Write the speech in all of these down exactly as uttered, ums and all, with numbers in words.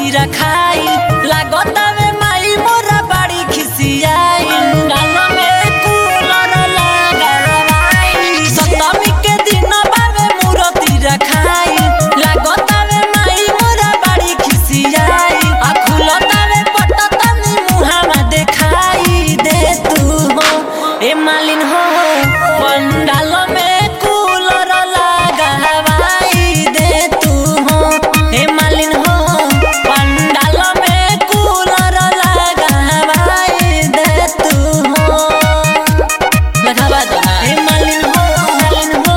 तीरा खाई लागतावे माई मोरा बाड़ी खिसियाई डाल में कूलर लगाई सप्तमी के दिन बावे मोरा तीरा खाई लागतावे माई मोरा बाड़ी खिसियाई आ खुलतावे पटतनी मुहावा देखाई दे तू हो ए मालिन हो पंडाल में कूलर लगावाई दे तू हो ए मालिन हो पंडाल में कूलर लगावाई दे तू हो लगावा दो ए मालिन हो मालिन हो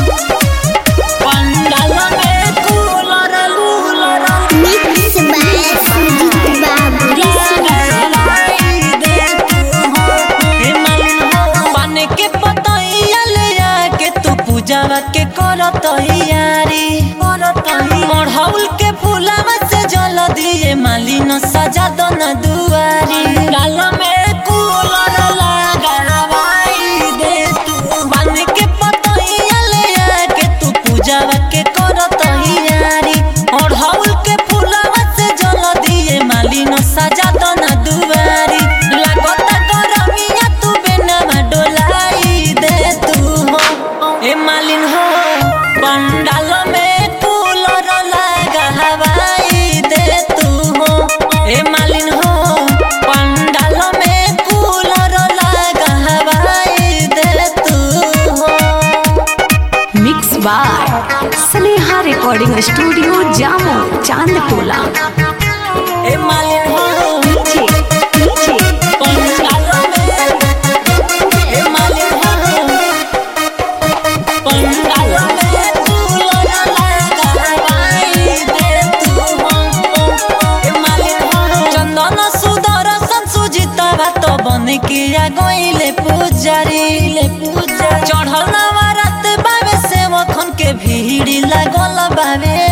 पंडाल में cooler cooler mix by Sujeet Babu लगावाई दे तू हो ए मालिन हो पान के पतैया ले आके तू पूजावा के करत यारी करत मढ़ौल के फूलावा से जल दिए मालिन सजा दो न दुआरी डाल में कूलर लगावाई दे तू पान के पतैया ले आके तू पूजावा के करत यारी मढ़ौल के फूलावा से जल दिए मालिन सजा दो न दुआरी लागता गरमिया तू बेनवा डोलाई दे तू हो ए मालिन हो पंडाल में कूलर लगावाई दे तू हो ए मालिन हो पंडाल में कूलर लगावाई दे तू हो mix by Sneha recording studio Jamo Chandtola. ए मालिन हो नीचे नीचे पंडाल में ए मालिन हो पंडाल में कूलर लगावाई दे तू हो ए मालिन हो चंदन सुदर्शन सुजितवा तो बन किया गइले पुजारी ले पूजा चढ़ल नवरात बावे सेवखन के भीड़ लागल बावे